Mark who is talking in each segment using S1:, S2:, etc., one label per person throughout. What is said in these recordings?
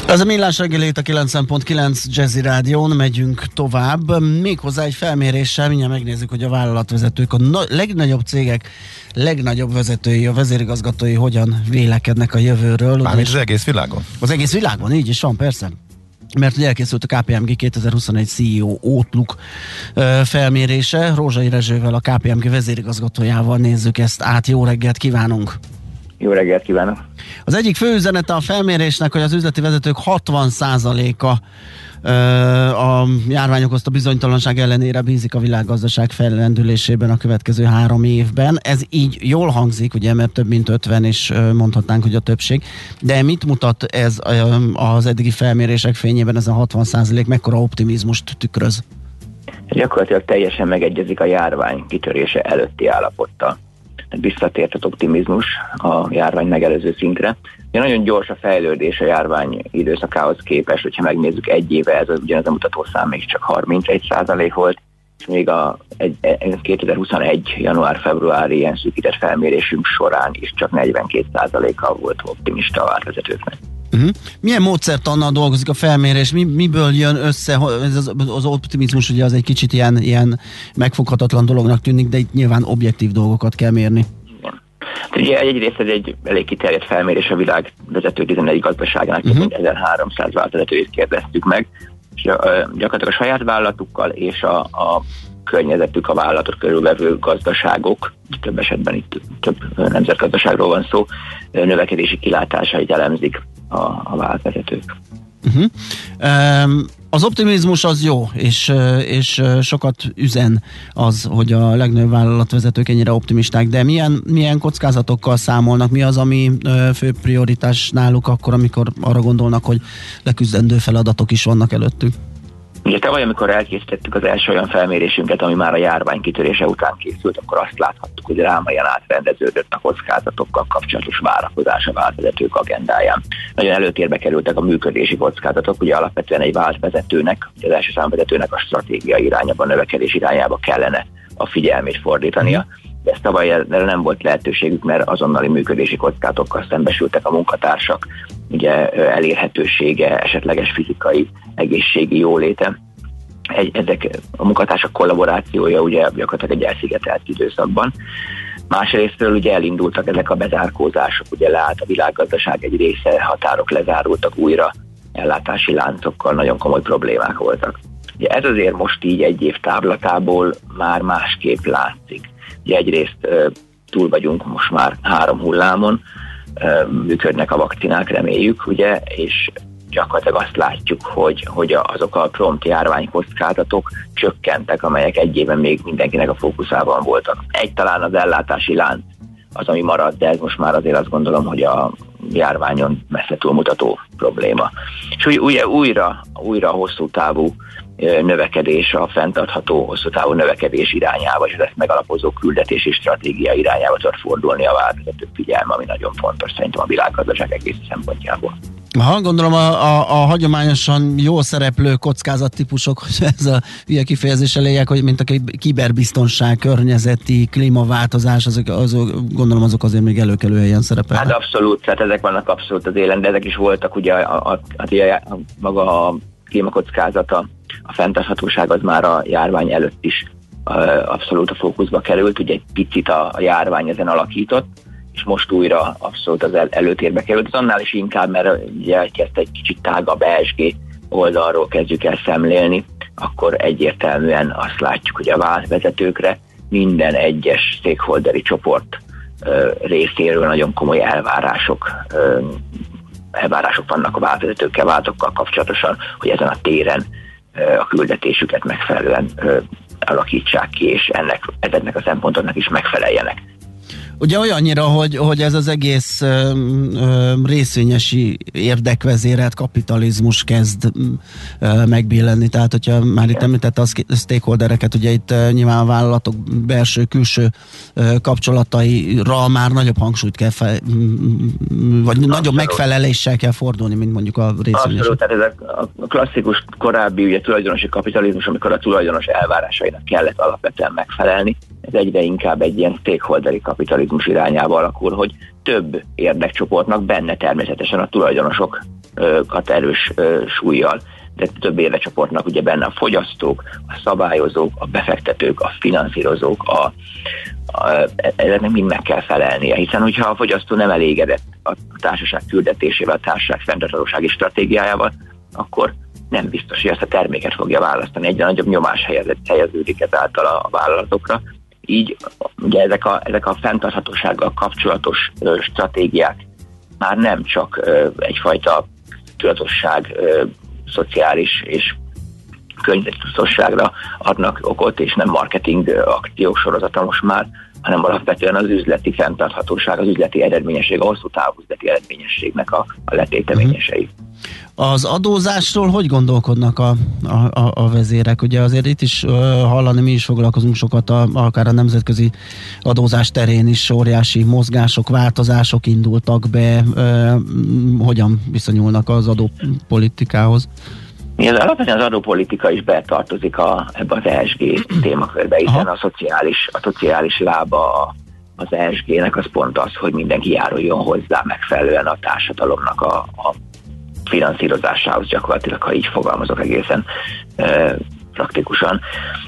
S1: Ez a Millás reggeli itt a 9.9 Jazzy Rádión, megyünk tovább, méghozzá egy felméréssel, mindjárt megnézzük, hogy a vállalatvezetők, a legnagyobb cégek legnagyobb vezetői, a vezérigazgatói hogyan vélekednek a jövőről.
S2: Mármint az egész világon?
S1: Az egész világon, így is van, persze. Mert ugye elkészült a KPMG 2021 CEO Outlook felmérése. Rózsai Rezsővel, a KPMG vezérigazgatójával nézzük ezt át. Jó reggelt kívánunk!
S3: Jó reggelt kívánok!
S1: Az egyik fő üzenete a felmérésnek, hogy az üzleti vezetők 60%-a a járvány okozta bizonytalanság ellenére bízik a világgazdaság fellendülésében a következő 3 évben. Ez így jól hangzik, ugye, mert több mint 50, és mondhatnánk, hogy a többség. De mit mutat ez az eddigi felmérések fényében, ez a 60%, mekkora optimizmust tükröz?
S3: Gyakorlatilag teljesen megegyezik a járvány kitörése előtti állapottal. Visszatért az optimizmus a járvány megelőző szintre. De nagyon gyors a fejlődés a járvány időszakához képest, hogyha megnézzük egy éve, ez ugyanez a mutatószám még csak 31% volt, és még a 2021. január-februári ilyen szűkített felmérésünk során is csak 42%-a volt optimista a vállalatvezetőknek.
S1: Milyen módszertannal dolgozik a felmérés? Miből jön össze? Az optimizmus ugye az egy kicsit ilyen megfoghatatlan dolognak tűnik, de itt nyilván objektív dolgokat kell mérni.
S3: Igen. Ugye egyrészt ez egy elég kiterjedt felmérés a világ vezető 11 gazdaságának, 1300 vállalatvezetőjét kérdeztük meg, és gyakorlatilag a saját vállalatukkal és a környezetük, a vállalatot körülvevő gazdaságok, több esetben itt több nemzetgazdaságról van szó, növekedési kilátásait elemzik a vállalatvezetők.
S1: Az optimizmus az jó, és sokat üzen az, hogy a legnagyobb vállalatvezetők ennyire optimisták, de milyen kockázatokkal számolnak? Mi az, ami fő prioritás náluk akkor, amikor arra gondolnak, hogy leküzdendő feladatok is vannak előttük?
S3: Ugye tavaly, amikor elkészítettük az első olyan felmérésünket, ami már a járvány kitörése után készült, akkor azt láthattuk, hogy rámaian átrendeződött a kockázatokkal kapcsolatos várakozás a vállalatvezetők agendáján. Nagyon előtérbe kerültek a működési kockázatok, ugye alapvetően egy vállalatvezetőnek, az első számvezetőnek a stratégiai irányába, a növekedés irányába kellene a figyelmét fordítania. De ezt tavaly erre nem volt lehetőségük, mert azonnali működési kockázatokkal szembesültek a munkatársak, ugye elérhetősége, esetleges fizikai, egészségi jóléte. Ezek a munkatársak kollaborációja ugye gyakorlatilag egy elszigetelt időszakban. Másrésztről ugye elindultak ezek a bezárkózások, ugye leállt a világgazdaság egy része, határok lezárultak újra, ellátási láncokkal nagyon komoly problémák voltak. Ugye ez azért most így egy év távlatából már másképp látszik. Ugye egyrészt túl vagyunk most már 3 hullámon, működnek a vakcinák, reméljük, ugye, és gyakorlatilag azt látjuk, hogy azok a prompt járványkockázatok csökkentek, amelyek egy éven még mindenkinek a fókuszában voltak. Talán az ellátási lánc az, ami marad, de ez most már azért azt gondolom, hogy a járványon messze túlmutató probléma. És ugye újra hosszú távú növekedés, a fenntartható hosszú távú növekedés irányába, és ezt megalapozó küldetési stratégia irányába tud fordulni a vállalatvezetők figyelme, ami nagyon fontos szerintem a világgazdaság egész szempontjából.
S1: Gondolom a hagyományosan jól szereplő kockázattípusok, hogy ez a hülye kifejezés eléjek, hogy mint a kiberbiztonság, környezeti, klímaváltozás, gondolom azok azért még előkelő helyen szerepelnek.
S3: Hát abszolút, tehát ezek vannak abszolút az élen, de ezek is voltak ugye maga a klímakockázata, a fenntarthatóság az már a járvány előtt is abszolút a fókuszba került, ugye egy picit a járvány ezen alakított, és most újra abszolút az előtérbe került. Az annál is inkább, mert ugye ezt egy kicsit tágabb ESG oldalról kezdjük el szemlélni, akkor egyértelműen azt látjuk, hogy a vállalatvezetőkre minden egyes stakeholderi csoport részéről nagyon komoly elvárások vannak a vállalatvezetőkkel, vállalatokkal kapcsolatosan, hogy ezen a téren a küldetésüket megfelelően alakítsák ki, és ezeknek a szempontoknak is megfeleljenek.
S1: Ugye olyannyira, hogy ez az egész részvényesi érdekvezérelt kapitalizmus kezd megbillenni. Tehát, hogyha már itt említette a stakeholdereket, ugye itt nyilván a vállalatok belső-külső kapcsolataira már nagyobb hangsúlyt kell vagy nagyobb megfeleléssel kell fordulni, mint mondjuk a részvényesi.
S3: Abszolút, tehát ez a klasszikus korábbi ugye, tulajdonosi kapitalizmus, amikor a tulajdonos elvárásainak kellett alapvetően megfelelni, ez egyre inkább egy ilyen stakeholderi kapitalizmus irányába alakul, hogy több érdekcsoportnak, benne természetesen a tulajdonosok erős súllyal, de több érdekcsoportnak ugye benne a fogyasztók, a szabályozók, a befektetők, a finanszírozók, ezeknek mind meg kell felelnie, hiszen hogyha a fogyasztó nem elégedett a társaság küldetésével, a társaság fenntarthatósági stratégiájával, akkor nem biztos, hogy ezt a terméket fogja választani. Egyre nagyobb nyomás helyeződik ezáltal a vállalatokra. Így ugye ezek a fenntarthatósággal kapcsolatos stratégiák már nem csak egyfajta tudatosság, szociális és környezettudatosságra adnak okot, és nem marketing akciók sorozata most már, hanem alapvetően az üzleti fenntarthatóság, az üzleti eredményesség, a hosszú távú üzleti eredményességnek a letéteményesei.
S1: Az adózásról hogy gondolkodnak a vezérek? Ugye azért itt is hallani, mi is foglalkozunk sokat, akár a nemzetközi adózás terén is óriási mozgások, változások indultak be. Hogyan viszonyulnak az adópolitikához?
S3: Alapvetően az adópolitika is betartozik ebbe az ESG témakörbe, hiszen a szociális lába az ESG-nek az pont az, hogy mindenki járuljon hozzá megfelelően a társadalomnak a finanszírozásához, gyakorlatilag, ha így fogalmazok egészen praktikusan.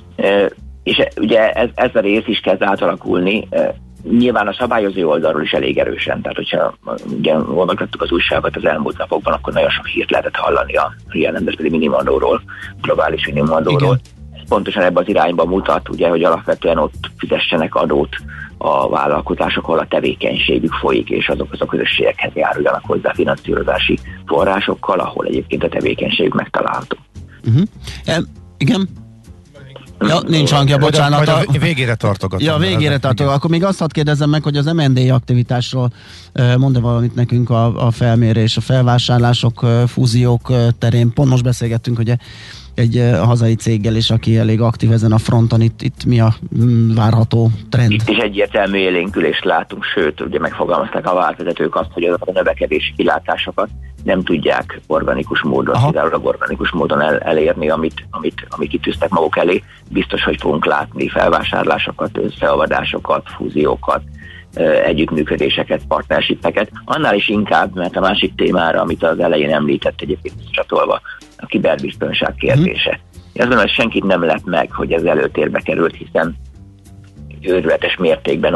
S3: És ugye ez a rész is kezd átalakulni, nyilván a szabályozó oldalról is elég erősen, tehát hogyha ugye olvasgattuk az újságot az elmúlt napokban, akkor nagyon sok hírt lehetett hallani a ilyen nemzetközi minimumadóról, globális minimumadóról. Ez pontosan ebben az irányba mutat, ugye, hogy alapvetően ott fizessenek adót a vállalkozások, ahol a tevékenységük folyik, és azok a közösségekhez járuljanak hozzá finanszírozási forrásokkal, ahol egyébként a tevékenységük megtalálható.
S1: Igen? Ja, nincs hangja, bocsánat.
S2: Majd a végére tartogatom.
S1: Ja, végére tartogatom. Akkor még azt hadd kérdezzem meg, hogy az M&A aktivitásról mond-e valamit nekünk a felmérés, a felvásárlások, fúziók terén. Pont most beszélgettünk, ugye egy hazai céggel is, aki elég aktív ezen a fronton. Itt mi a várható trend?
S3: Itt is egyértelmű élénkülést látunk, sőt, ugye megfogalmazták a vállalatvezetők azt, hogy azok a növekedési kilátásokat nem tudják organikus módon, kizárólag organikus módon elérni, amit kitűztek maguk elé. Biztos, hogy fogunk látni felvásárlásokat, összeolvadásokat, fúziókat, együttműködéseket, partnershipeket. Annál is inkább, mert a másik témára, amit az elején említett egyébként csatolva, a kiberbiztonság kérdése. Azt gondolom, hogy senkit nem lep meg, hogy ez előtérbe került, hiszen őrületes mértékben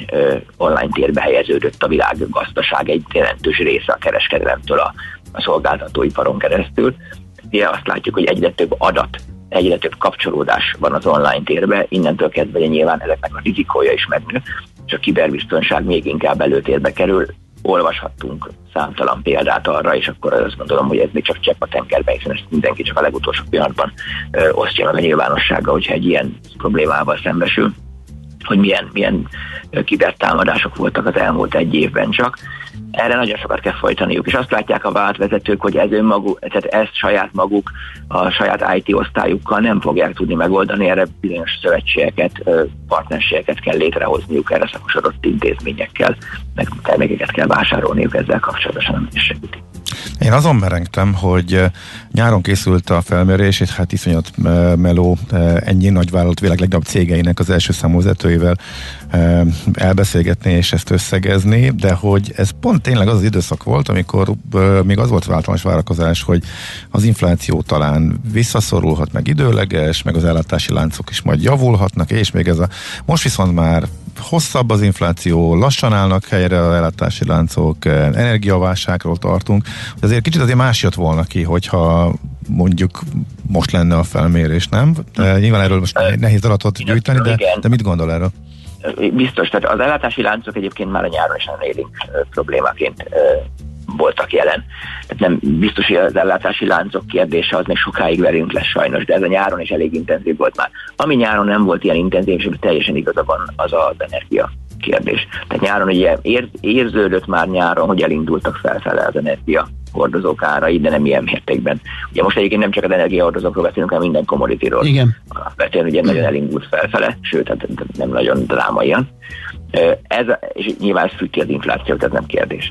S3: online térbe helyeződött a világgazdaság egy jelentős része a kereskedelemtől a szolgáltatóiparon keresztül. Ugye azt látjuk, hogy egyre több adat, egyre több kapcsolódás van az online térbe, innentől kezdve nyilván ezeknek a rizikója is megnő, és a kiberbiztonság még inkább előtérbe kerül. Olvashattunk számtalan példát arra, és akkor azt gondolom, hogy ez még csak csepp a tengerben, hiszen ezt mindenki csak a legutolsó pillanatban osztja meg a nyilvánossággal, hogyha egy ilyen problémával szembesül, hogy milyen kibertámadások voltak az elmúlt egy évben csak. Erre nagyon sokat kell folytaniuk, és azt látják a vállalatvezetők, hogy tehát ezt saját maguk, a saját IT osztályukkal nem fogják tudni megoldani, erre bizonyos szövetségeket, partnerségeket kell létrehozniuk, erre szakosodott intézményekkel, meg termékeket kell vásárolniuk, ezzel kapcsolatosan nem is segítik.
S2: Én azon merengtem, hogy nyáron készült a felmérés, és hát iszonyat meló ennyi nagyvállalat világ legnagyobb cégeinek az első számú vezetőivel elbeszélgetni és ezt összegezni, de hogy ez pont tényleg az az időszak volt, amikor még az volt az általános várakozás, hogy az infláció talán visszaszorulhat, meg időleges, meg az ellátási láncok is majd javulhatnak, és még most viszont már hosszabb az infláció, lassan állnak helyre az ellátási láncok, energiaválságról tartunk. Azért kicsit azért más jött volna ki, hogyha mondjuk most lenne a felmérés, nem? Nyilván erről most nehéz adatot gyűjteni, de mit gondol erről?
S3: Biztos, tehát az ellátási láncok egyébként már a nyáron is nagyon élénk problémáként voltak jelen. Tehát nem biztos, hogy az ellátási láncok kérdése az még sokáig velünk lesz sajnos, de ez a nyáron is elég intenzív volt már. Ami nyáron nem volt ilyen intenzív, és teljesen igaza van, az az energia kérdés. Tehát nyáron ugye érződött már nyáron, hogy elindultak felfele az energia hordozók árai, de nem ilyen mértékben. Ugye most egyébként nem csak az energiahordozókról beszélünk, hanem minden commodityról.
S1: Igen.
S3: Alapvetően ugye nagyon elindult felfele, sőt, hát nem nagyon drámaian. És nyilván ez függ ki az inflációt, ez nem kérdés.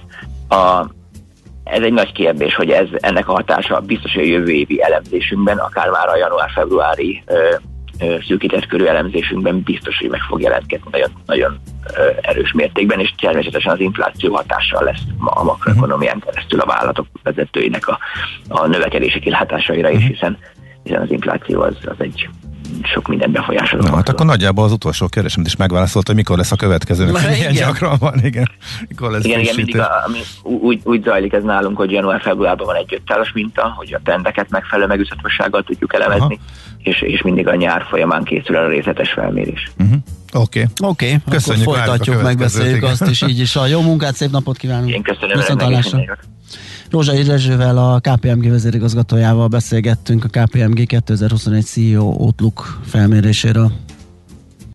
S3: Ez egy nagy kérdés, hogy ennek a hatása biztos, hogy a jövő évi elemzésünkben, akár már a január-februári szűkített körű elemzésünkben biztos, hogy meg fog jelentkezni nagyon, nagyon erős mértékben, és természetesen az infláció hatással lesz a makroekonomián keresztül a vállalatok vezetőinek a növekedési kilátásaira is, hiszen az infláció az egy sok minden befolyásoló.
S2: Na, hát akkor nagyjából az utolsó kérdésemt is megválaszolta, hogy mikor lesz a következőnek. Milyen gyakran van, igen. Mikor lesz
S3: igen, mindig úgy zajlik ez nálunk, hogy január-februárban van egy 5 tálas minta, hogy a trendeket megfelelő megüthetőséggel tudjuk elemezni, és mindig a nyár folyamán készül el a részletes felmérés.
S2: Oké. Köszönjük,
S1: akkor folytatjuk, megbeszéljük azt is így is. A jó munkát, szép napot kívánunk!
S3: Én köszönöm.
S1: Rózsai Rezsővel, a KPMG vezérigazgatójával beszélgettünk a KPMG 2021 CEO Outlook felméréséről.